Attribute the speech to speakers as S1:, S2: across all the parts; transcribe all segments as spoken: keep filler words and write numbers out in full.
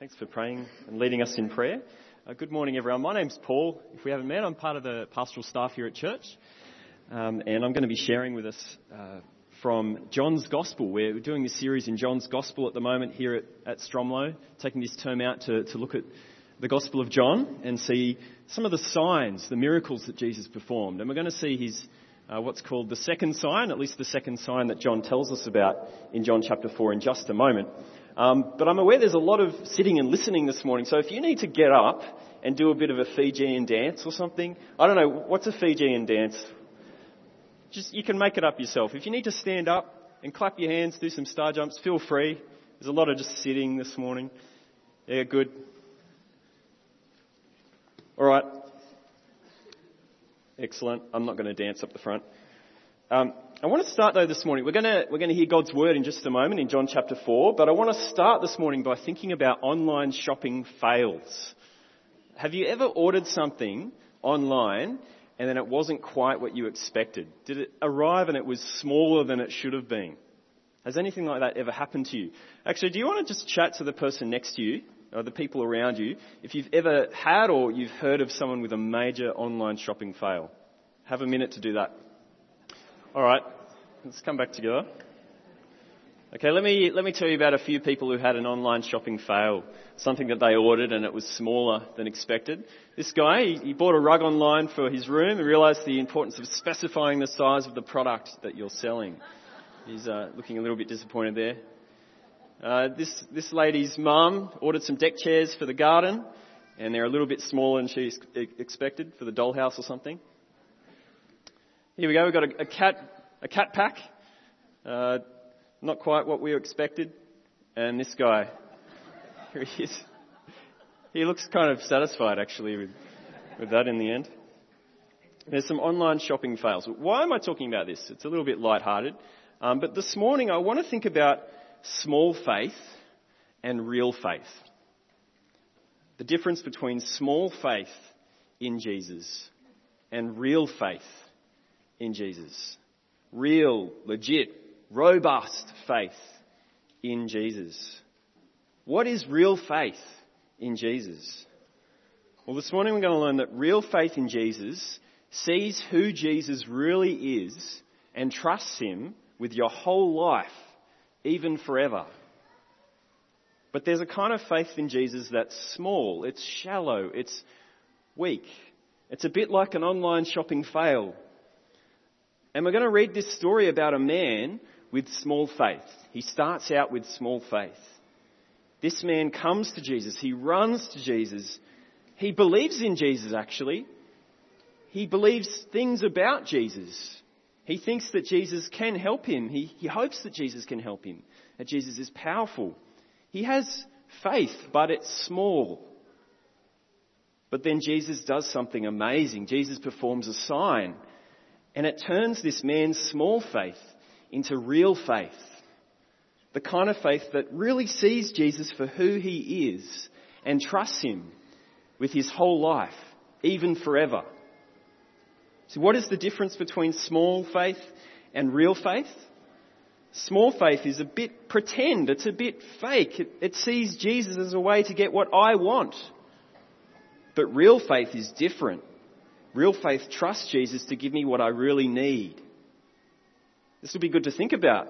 S1: Thanks for praying and leading us in prayer. Uh, good morning, everyone. My name's Paul. If we haven't met, I'm part of the pastoral staff here at church. Um, and I'm going to be sharing with us uh, from John's Gospel. We're doing this series in John's Gospel at the moment here at, at Stromlo, taking this term out to, to look at the Gospel of John and see some of the signs, the miracles that Jesus performed. And we're going to see his uh, what's called the second sign, at least the second sign that John tells us about in John chapter four in just a moment. Um, but I'm aware there's a lot of sitting and listening this morning, so if you need to get up and do a bit of a Fijian dance or something, I don't know, what's a Fijian dance? Just, you can make it up yourself. If you need to stand up and clap your hands, do some star jumps, feel free. There's a lot of just sitting this morning. Yeah, good. All right. Excellent. I'm not going to dance up the front. Um, I want to start though this morning. We're going to we're going to hear God's word in just a moment in John chapter four, but I want to start this morning by thinking about online shopping fails. Have you ever ordered something online and then it wasn't quite what you expected? Did it arrive and it was smaller than it should have been? Has anything like that ever happened to you? Actually, do you want to just chat to the person next to you or the people around you if you've ever had or you've heard of someone with a major online shopping fail? Have a minute to do that. All right, let's come back together. Okay, let me let me tell you about a few people who had an online shopping fail. Something that they ordered and it was smaller than expected. This guy, he, he bought a rug online for his room and realised the importance of specifying the size of the product that you're selling. He's uh, looking a little bit disappointed there. Uh, this this lady's mum ordered some deck chairs for the garden, and they're a little bit smaller than she ex- expected for the dollhouse or something. Here we go. We've got a, a cat, a cat pack. Uh, not quite what we expected. And this guy, here he is. He looks kind of satisfied actually with, with that in the end. There's some online shopping fails. Why am I talking about this? It's a little bit lighthearted. Um, but this morning I want to think about small faith and real faith. The difference between small faith in Jesus and real faith in Jesus. Real, legit, robust faith in Jesus. What is real faith in Jesus? Well, this morning we're going to learn that real faith in Jesus sees who Jesus really is and trusts him with your whole life, even forever. But there's a kind of faith in Jesus that's small, it's shallow, it's weak. It's a bit like an online shopping fail. And we're going to read this story about a man with small faith. He starts out with small faith. This man comes to Jesus. He runs to Jesus. He believes in Jesus, actually. He believes things about Jesus. He thinks that Jesus can help him. He, he hopes that Jesus can help him, that Jesus is powerful. He has faith, but it's small. But then Jesus does something amazing. Jesus performs a sign. And it turns this man's small faith into real faith. The kind of faith that really sees Jesus for who he is and trusts him with his whole life, even forever. So what is the difference between small faith and real faith? Small faith is a bit pretend, it's a bit fake. It, it sees Jesus as a way to get what I want. But real faith is different. Real faith trusts Jesus to give me what I really need. This will be good to think about.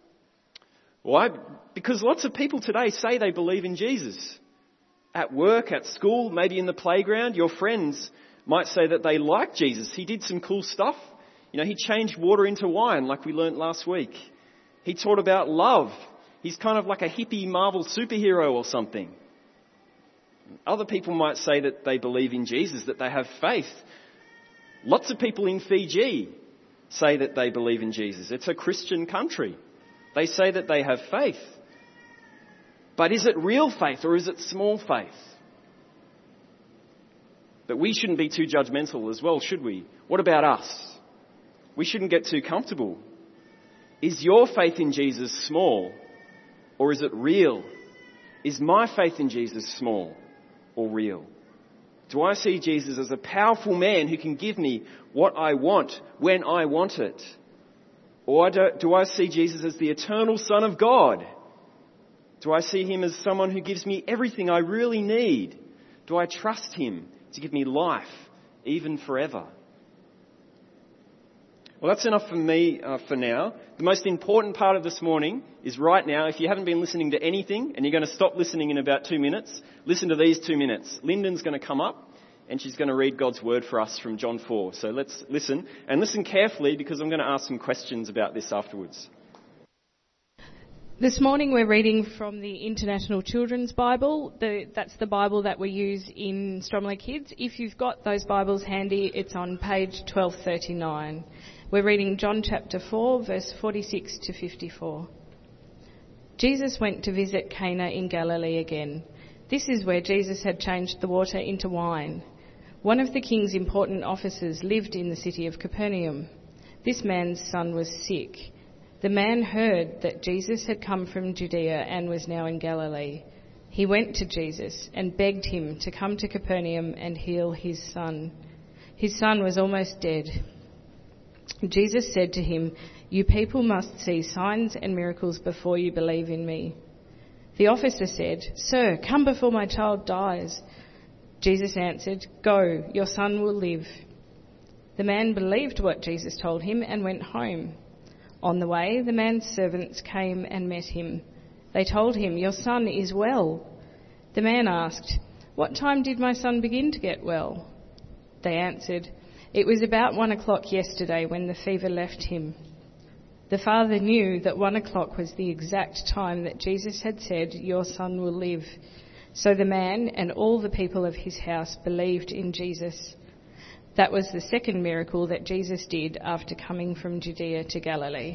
S1: Why? Because lots of people today say they believe in Jesus. At work, at school, maybe in the playground, your friends might say that they like Jesus. He did some cool stuff. You know, he changed water into wine like we learnt last week. He taught about love. He's kind of like a hippie Marvel superhero or something. Other people might say that they believe in Jesus, that they have faith. Lots of people in Fiji say that they believe in Jesus. It's a Christian country. They say that they have faith. But is it real faith or is it small faith? But we shouldn't be too judgmental as well, should we? What about us? We shouldn't get too comfortable. Is your faith in Jesus small or is it real? Is my faith in Jesus small or real? Do I see Jesus as a powerful man who can give me what I want when I want it? Or do, do I see Jesus as the eternal Son of God Do I see him as someone who gives me everything I really need? Do I trust him to give me life, even forever? Well, that's enough for me uh, for now. The most important part of this morning is right now. If you haven't been listening to anything and you're going to stop listening in about two minutes, listen to these two minutes. Lyndon's going to come up and she's going to read God's word for us from John four. So let's listen, and listen carefully because I'm going to ask some questions about this afterwards.
S2: This morning we're reading from the International Children's Bible. The, that's the Bible that we use in Stromlo Kids. If you've got those Bibles handy, it's on page twelve thirty-nine. We're reading John chapter four, verse forty-six to fifty-four. Jesus went to visit Cana in Galilee again. This is where Jesus had changed the water into wine. One of the king's important officers lived in the city of Capernaum. This man's son was sick. The man heard that Jesus had come from Judea and was now in Galilee. He went to Jesus and begged him to come to Capernaum and heal his son. His son was almost dead. Jesus said to him, "You people must see signs and miracles before you believe in me." The officer said, "Sir, come before my child dies." Jesus answered, "Go, your son will live." The man believed what Jesus told him and went home. On the way, the man's servants came and met him. They told him, "Your son is well." The man asked, "What time did my son begin to get well?" They answered, "It was about one o'clock yesterday when the fever left him." The father knew that one o'clock was the exact time that Jesus had said, "Your son will live." So the man and all the people of his house believed in Jesus. That was the second miracle that Jesus did after coming from Judea to Galilee.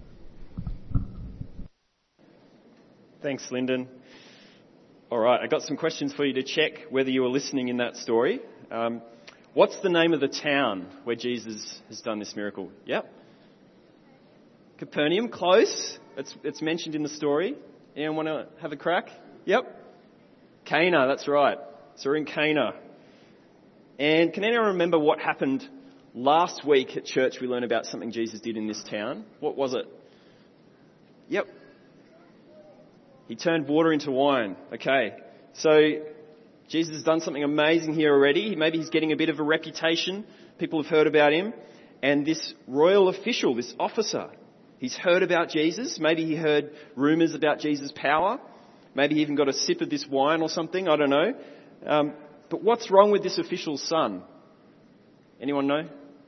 S1: Thanks, Lyndon. All right, I got some questions for you to check whether you were listening in that story. Um, what's the name of the town where Jesus has done this miracle? Yep. Capernaum, close. It's, it's mentioned in the story. Anyone want to have a crack? Yep. Cana, that's right. So we're in Cana. And can anyone remember what happened last week at church? We learned about something Jesus did in this town. What was it? Yep. He turned water into wine. Okay. So Jesus has done something amazing here already. Maybe he's getting a bit of a reputation. People have heard about him. And this royal official, this officer, he's heard about Jesus. Maybe he heard rumours about Jesus' power. Maybe he even got a sip of this wine or something. I don't know. Um, but what's wrong with this official's son? Anyone know?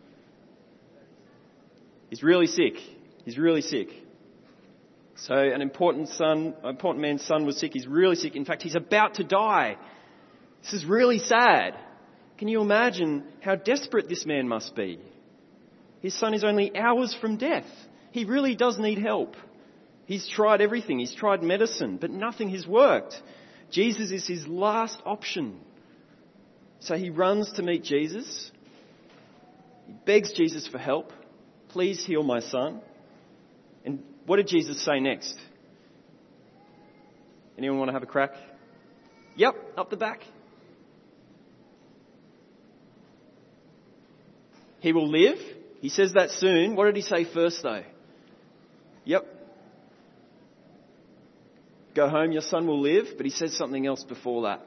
S1: He's really sick. He's really sick. So an important son, an important man's son was sick. He's really sick. In fact, he's about to die. This is really sad. Can you imagine how desperate this man must be? His son is only hours from death. He really does need help. He's tried everything. He's tried medicine, but nothing has worked. Jesus is his last option. So he runs to meet Jesus. He begs Jesus for help. "Please heal my son." And what did Jesus say next? Anyone want to have a crack? Yep, up the back. He will live. He says that soon. What did he say first though? Yep. Go home, your son will live. But he says something else before that.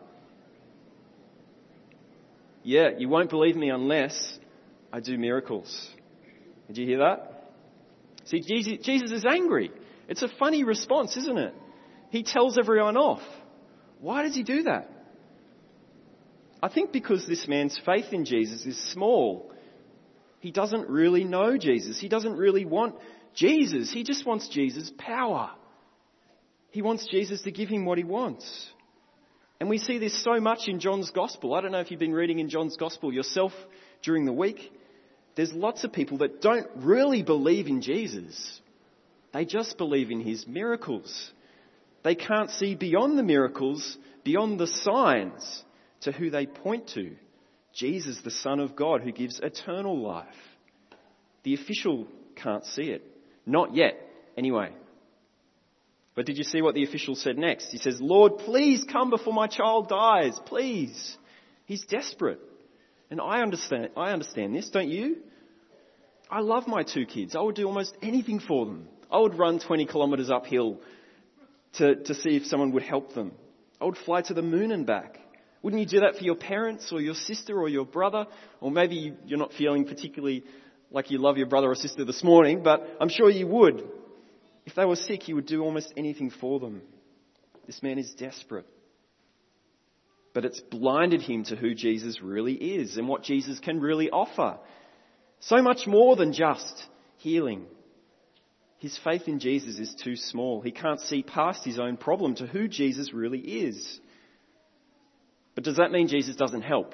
S1: Yeah, you won't believe me unless I do miracles. Did you hear that? See, Jesus, Jesus is angry. It's a funny response, isn't it? He tells everyone off. Why does he do that? I think because this man's faith in Jesus is small. He doesn't really know Jesus. He doesn't really want Jesus. He just wants Jesus' power. He wants Jesus to give him what he wants. And we see this so much in John's Gospel. I don't know if you've been reading in John's Gospel yourself during the week. There's lots of people that don't really believe in Jesus. They just believe in his miracles. They can't see beyond the miracles, beyond the signs, to who they point to. Jesus, the Son of God, who gives eternal life. The official can't see it. Not yet, anyway. But did you see what the official said next? He says, "Lord, please come before my child dies. Please." He's desperate. And I understand, I understand this, don't you? I love my two kids. I would do almost anything for them. I would run twenty kilometres uphill to, to see if someone would help them. I would fly to the moon and back. Wouldn't you do that for your parents or your sister or your brother? Or maybe you're not feeling particularly like you love your brother or sister this morning, but I'm sure you would. If they were sick, you would do almost anything for them. This man is desperate. But it's blinded him to who Jesus really is and what Jesus can really offer. So much more than just healing. His faith in Jesus is too small. He can't see past his own problem to who Jesus really is. But does that mean Jesus doesn't help?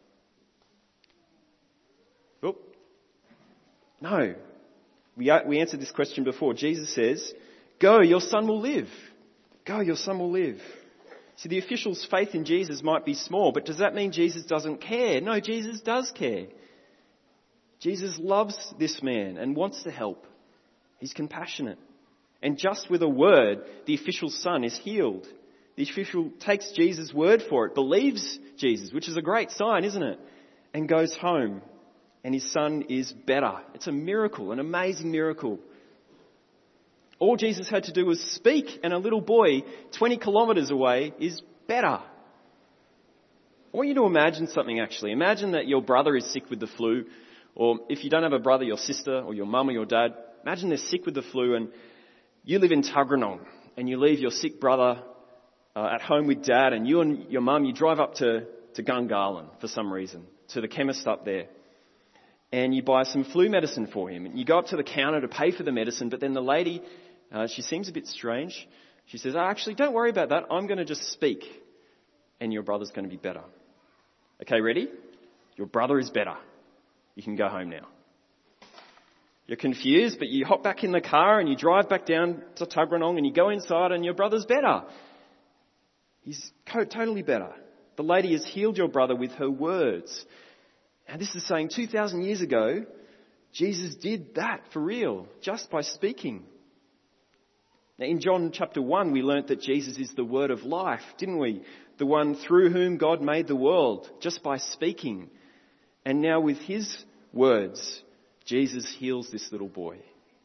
S1: Oop. No. We, we answered this question before. Jesus says, "Go, your son will live. Go, your son will live." See, the official's faith in Jesus might be small, but does that mean Jesus doesn't care? No, Jesus does care. Jesus loves this man and wants to help. He's compassionate. And just with a word, the official's son is healed. The official takes Jesus' word for it, believes Jesus, which is a great sign, isn't it? And goes home. And his son is better. It's a miracle, an amazing miracle. All Jesus had to do was speak, and a little boy twenty kilometres away is better. I want you to imagine something actually. Imagine that your brother is sick with the flu, or if you don't have a brother, your sister, or your mum or your dad. Imagine they're sick with the flu and you live in Tuggeranong and you leave your sick brother uh, at home with dad, and you and your mum, you drive up to, to Gungahlin for some reason, to the chemist up there. And you buy some flu medicine for him. And you go up to the counter to pay for the medicine, but then the lady, uh, she seems a bit strange. She says, "Oh, actually, don't worry about that. I'm going to just speak and your brother's going to be better." Okay, ready? Your brother is better. You can go home now. You're confused, but you hop back in the car and you drive back down to Tuggeranong and you go inside and your brother's better. He's totally better. The lady has healed your brother with her words. And this is saying two thousand years ago, Jesus did that for real, just by speaking. Now in John chapter one, we learnt that Jesus is the word of life, didn't we? The one through whom God made the world, just by speaking. And now with his words, Jesus heals this little boy.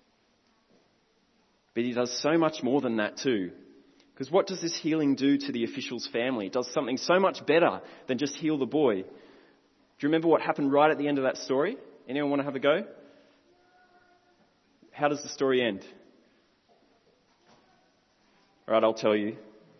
S1: But he does so much more than that too. Because what does this healing do to the official's family? It does something so much better than just heal the boy. Do you remember what happened right at the end of that story? Anyone want to have a go? How does the story end? All right, I'll tell you.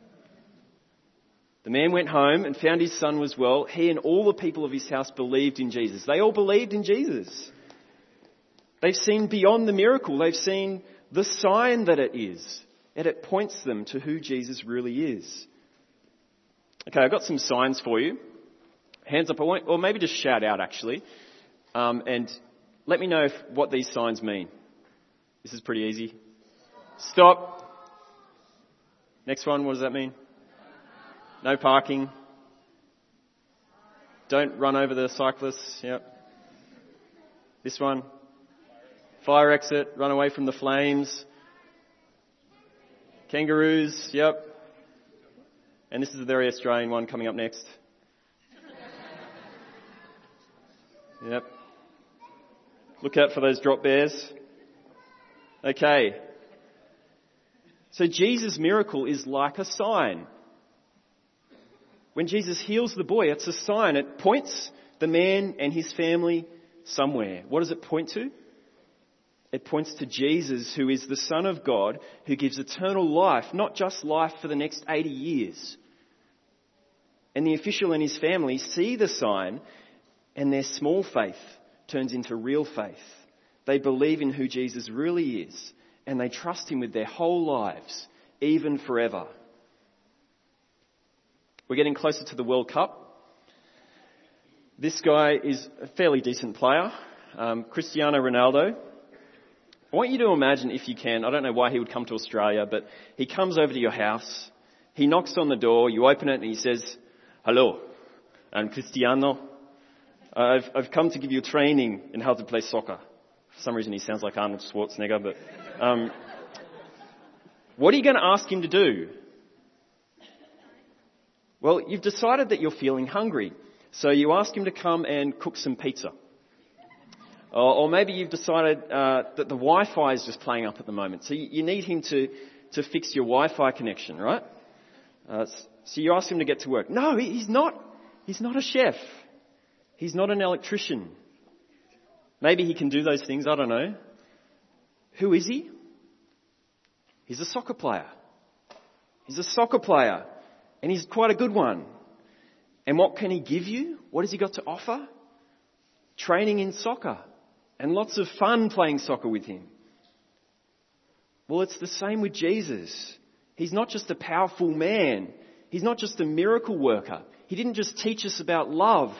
S1: The man went home and found his son was well. He and all the people of his house believed in Jesus. They all believed in Jesus. They've seen beyond the miracle. They've seen the sign that it is. And it points them to who Jesus really is. Okay, I've got some signs for you. Hands up, I won't, or maybe just shout out actually. Um, and let me know if, what these signs mean. This is pretty easy. Stop. Next one, what does that mean? No parking. Don't run over the cyclists. Yep. This one. Fire exit. Run away from the flames. Kangaroos. Yep. And this is a very Australian one coming up next. Yep. Look out for those drop bears. Okay. So Jesus' miracle is like a sign. When Jesus heals the boy, it's a sign. It points the man and his family somewhere. What does it point to? It points to Jesus, who is the Son of God, who gives eternal life, not just life for the next eighty years. And the official and his family see the sign, and their small faith turns into real faith. They believe in who Jesus really is, and they trust him with their whole lives, even forever. We're getting closer to the World Cup. This guy is a fairly decent player, um, Cristiano Ronaldo. I want you to imagine, if you can, I don't know why he would come to Australia, but he comes over to your house, he knocks on the door, you open it and he says, "Hello, I'm Cristiano. I've, I've come to give you training in how to play soccer." For some reason he sounds like Arnold Schwarzenegger, but um, what are you going to ask him to do? Well, you've decided that you're feeling hungry, so you ask him to come and cook some pizza. Or, or maybe you've decided uh, that the Wi-Fi is just playing up at the moment, so you, you need him to, to fix your Wi-Fi connection, right? Uh, so you ask him to get to work. No, he's not. He's not a chef. He's not an electrician. Maybe he can do those things, I don't know. Who is he? He's a soccer player. He's a soccer player, and he's quite a good one. And what can he give you? What has he got to offer? Training in soccer and lots of fun playing soccer with him. Well, it's the same with Jesus. He's not just a powerful man. He's not just a miracle worker. He didn't just teach us about love.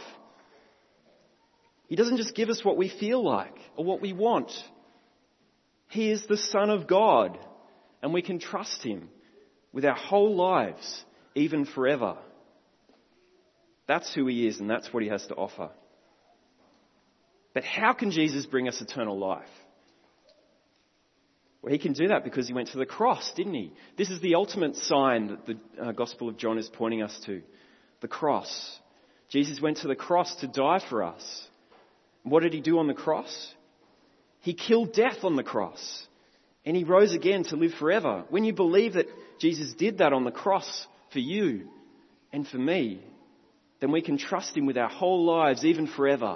S1: He doesn't just give us what we feel like or what we want. He is the Son of God, and we can trust him with our whole lives, even forever. That's who he is, and that's what he has to offer. But how can Jesus bring us eternal life? Well, he can do that because he went to the cross, didn't he? This is the ultimate sign that the uh, Gospel of John is pointing us to. The cross. Jesus went to the cross to die for us. What did he do on the cross? He killed death on the cross. And he rose again to live forever. When you believe that Jesus did that on the cross for you and for me, then we can trust him with our whole lives, even forever.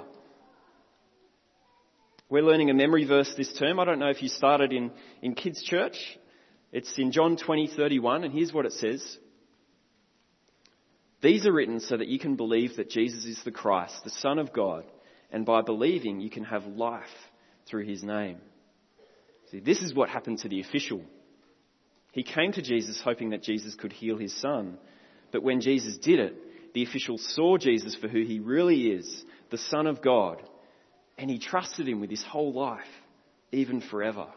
S1: We're learning a memory verse this term. I don't know if you started in, in kids' church. It's in John twenty thirty-one, and here's what it says. These are written so that you can believe that Jesus is the Christ, the Son of God, and by believing you can have life through his name. See, this is what happened to the official. He came to Jesus hoping that Jesus could heal his son. But when Jesus did it, the official saw Jesus for who he really is, the Son of God, and he trusted him with his whole life, even forever.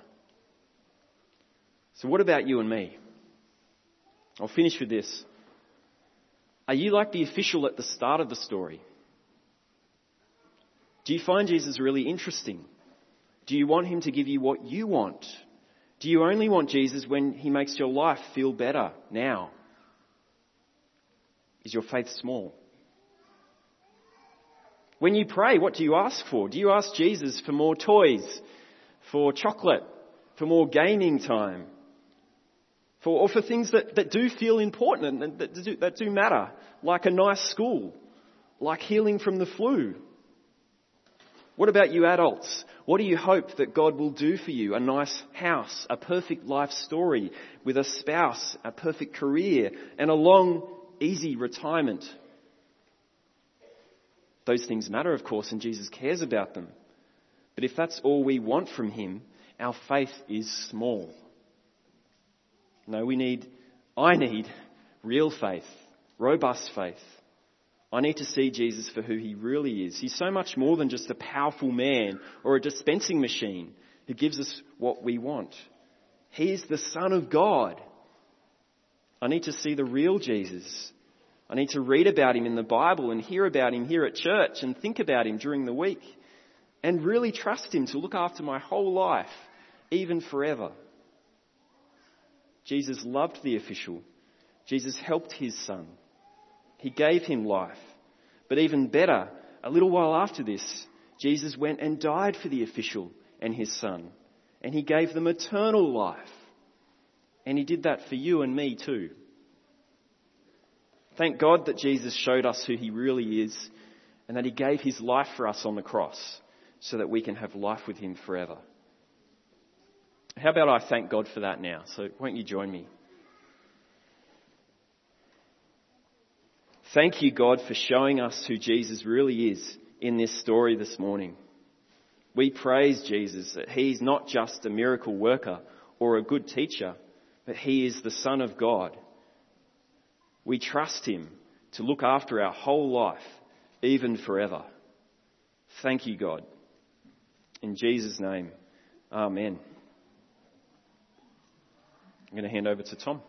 S1: So what about you and me? I'll finish with this. Are you like the official at the start of the story? Do you find Jesus really interesting? Do you want him to give you what you want? Do you only want Jesus when he makes your life feel better now? Is your faith small? When you pray, what do you ask for? Do you ask Jesus for more toys, for chocolate, for more gaming time, for, or for things that, that do feel important and that do, that do matter, like a nice school, like healing from the flu? What about you adults? What do you hope that God will do for you? A nice house, a perfect life story with a spouse, a perfect career, and a long, easy retirement. Those things matter, of course, and Jesus cares about them. But if that's all we want from him, our faith is small. No, we need, I need real faith, robust faith. I need to see Jesus for who he really is. He's so much more than just a powerful man or a dispensing machine who gives us what we want. He is the Son of God. I need to see the real Jesus. I need to read about him in the Bible and hear about him here at church and think about him during the week and really trust him to look after my whole life, even forever. Jesus loved the official. Jesus helped his son. He gave him life. But even better, a little while after this, Jesus went and died for the official and his son. And he gave them eternal life. And he did that for you and me too. Thank God that Jesus showed us who he really is and that he gave his life for us on the cross so that we can have life with him forever. How about I thank God for that now? So won't you join me? Thank you, God, for showing us who Jesus really is in this story this morning. We praise Jesus that he's not just a miracle worker or a good teacher, but he is the Son of God. We trust him to look after our whole life, even forever. Thank you, God. In Jesus' name, amen. I'm going to hand over to Tom.